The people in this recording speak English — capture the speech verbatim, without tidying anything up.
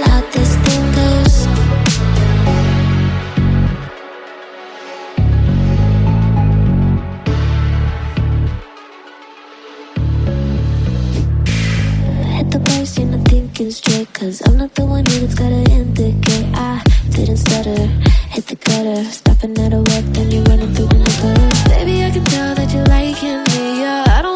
how this thing goes. Hit the bars, you're not thinking straight, cause I'm not the one here that's gotta indicate. I didn't stutter, hit the gutter, stopping at a walk, then you're running through the neighborhood. Baby, I can tell that you're liking me, yeah. I don't